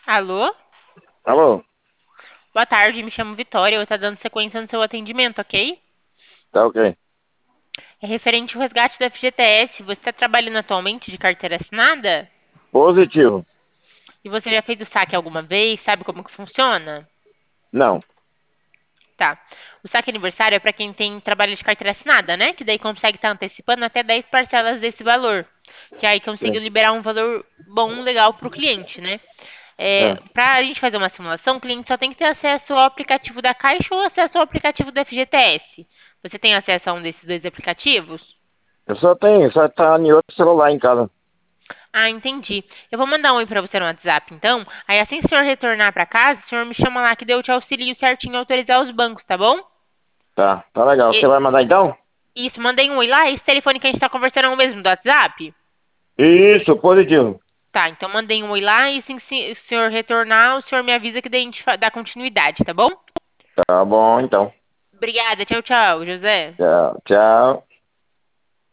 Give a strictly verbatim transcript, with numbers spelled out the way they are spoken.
Alô? Alô? Boa tarde, me chamo Vitória. Eu estou dando sequência no seu atendimento, ok? Tá ok. É referente ao resgate da F G T S. Você está trabalhando atualmente de carteira assinada? Positivo. E você já fez o saque alguma vez? Sabe como que funciona? Não. Tá. O saque aniversário é para quem tem trabalho de carteira assinada, né? Que daí consegue estar antecipando até dez parcelas desse valor. Que aí consiga Sim. liberar um valor bom, legal para o cliente, né? É, É. para a gente fazer uma simulação, o cliente só tem que ter acesso ao aplicativo da Caixa ou acesso ao aplicativo do F G T S. Você tem acesso a um desses dois aplicativos? Eu só tenho, só tá em outro celular em casa. Ah, entendi. Eu vou mandar um oi para você no WhatsApp, então. Aí assim que o senhor retornar para casa, o senhor me chama lá que daí eu te auxilio certinho a autorizar os bancos, tá bom? Tá, tá legal. Você E- vai mandar então? isso, mandei um oi lá. Esse telefone que a gente tá conversando é o mesmo do WhatsApp? Isso, positivo. Tá, então mandei um oi lá e assim que o senhor retornar, o senhor me avisa que daí a gente fa- dá continuidade, tá bom? Tá bom, então. Obrigada, tchau, tchau, José. Tchau, tchau.